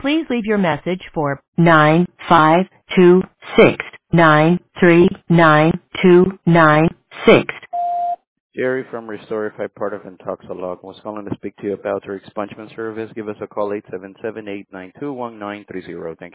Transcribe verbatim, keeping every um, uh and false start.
Please leave your message for nine five two six nine three nine two nine six. Jerry from Restorify, part of Intoxalog, was calling to speak to you about your expungement service. Give us a call, eight seven seven, eight nine two, one nine three zero. Thank you.